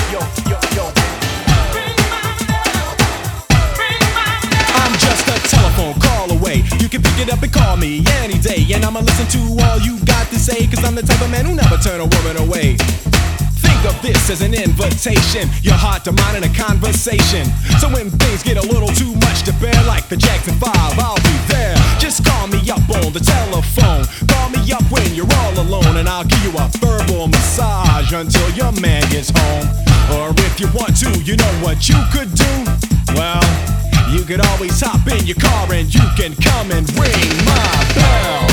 yo, yo, yo. I'm just a telephone call away. You can pick it up and call me any day, and I'ma listen to all you got to say, cause I'm the type of man who never turn a woman away. Think of this as an invitation, your heart to mine in a conversation. So when things get a little too much to bear, like the Jackson 5, I'll be there. Just call me up on the telephone. Call me up when you're all alone, and I'll give you a verbal massage until your man gets home. Or if you want to, you know what you could do? Well, you could always hop in your car and you can come and ring my bell.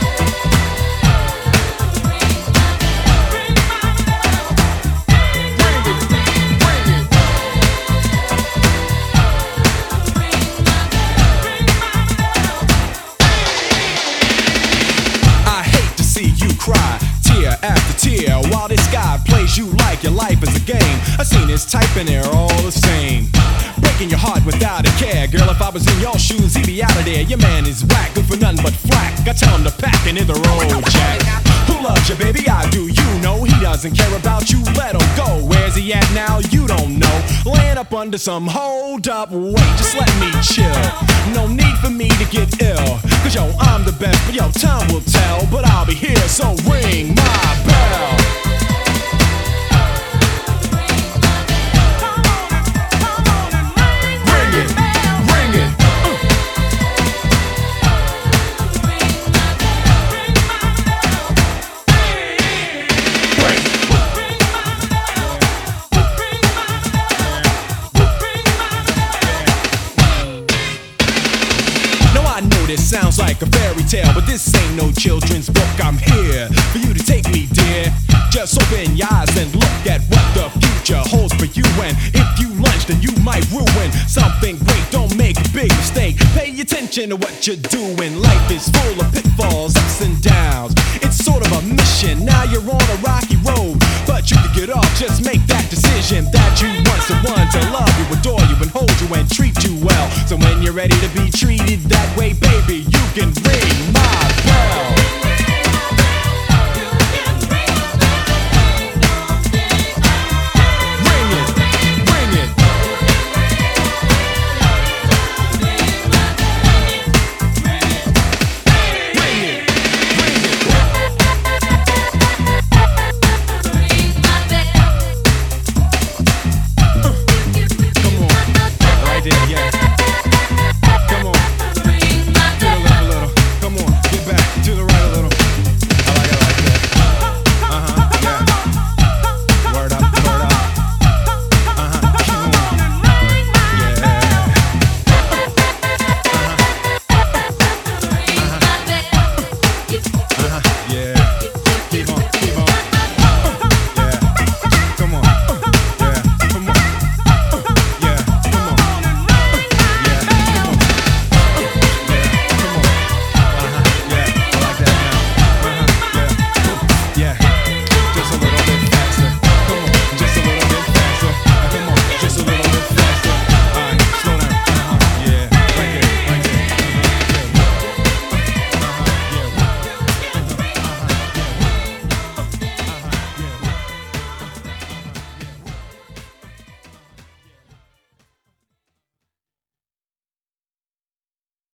Cry, tear after tear, while this guy plays you like your life is a game. I seen his type and they're all the same. Breaking your heart without a care. Girl, if I was in your shoes, he'd be out of there. Your man is whack, good for nothing but flack. I tell him to pack and hit the road, Jack. Who loves you, baby? I do. You know he doesn't care about you. Let him go. Where's he at now? You don't know. Laying up under some hold up. Wait, just let me chill. No need for me to get ill. Cause yo, I'm the best, but yo, time will tell. But I'll be here, so ring my bell. This sounds like a fairy tale, but this ain't no children's book. I'm here for you to take me, dear. Just open your eyes and look at what the future holds for you. And if you lunge, then you might ruin something great. Don't make a big mistake. Pay attention to what you're doing. Life is full of pitfalls, ups and downs. It's sort of a mission. Now you're on a rocky road, but you can get off. Just make that decision that you want someone to love you, adore you, and hold you, and treat you well. So when you're ready to be treated that way, baby, you can ring my bell.